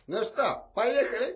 Ну что, поехали?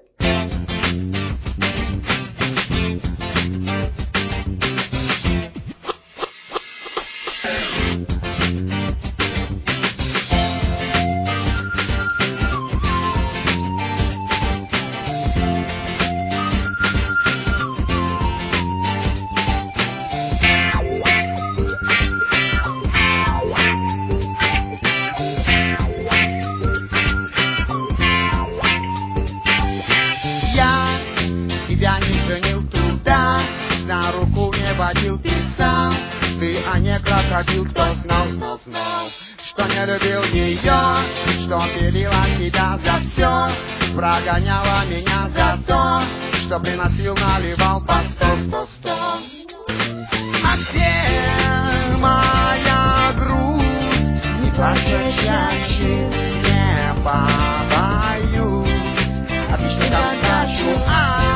Тебя не женил туда, на руку не водил, писал. Ты, а не крокодил, кто знал, что не любил ее, что пилила тебя за все, прогоняла меня за то, что приносил, наливал по сто. А где моя грусть? Не плачь чаще, не побоюсь, отлично скачу.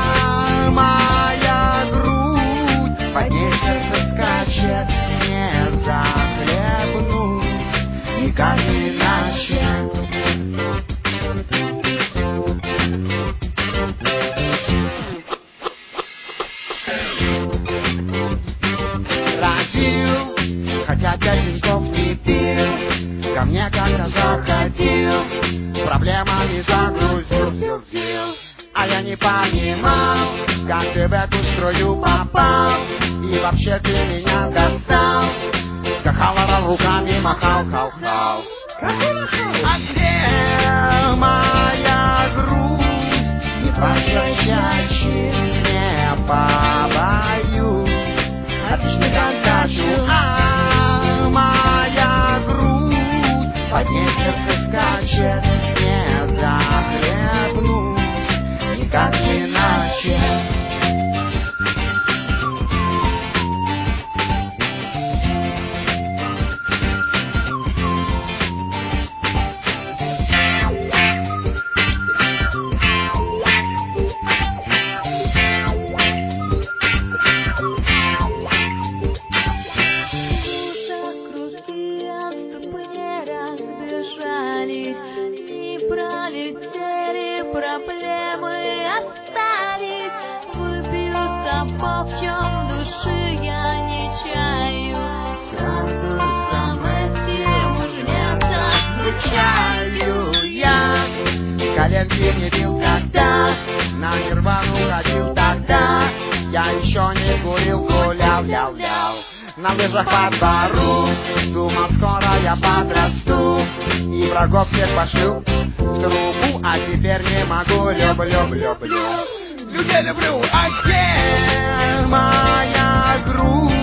Моя грудь, под ней сердце скачет, не захлебнуть, никак иначе. Родил, хотя 5 деньков не пил, ко мне как-то заходил, проблемами загрузил. А я не понимал, как ты в эту струю попал, и вообще ты меня достал. Как орал руками, махал. А где моя грусть? Не плачь чаще, не побоюсь, отлично контачу. А моя грудь, под ней сердце скачет, не захлебнуть, никак иначе. Проблемы оставить, выпьются в чем души я не чаю. Сразу мужнется, скучаю я. Коленки не бил, когда на нирвану ходил тогда. Я еще не курил, гулял. На лыжах по двору, думал, скоро я подрасту и врагов всех пошлю в трубу, а теперь не могу, люблю. Людей люблю, а где моя грудь?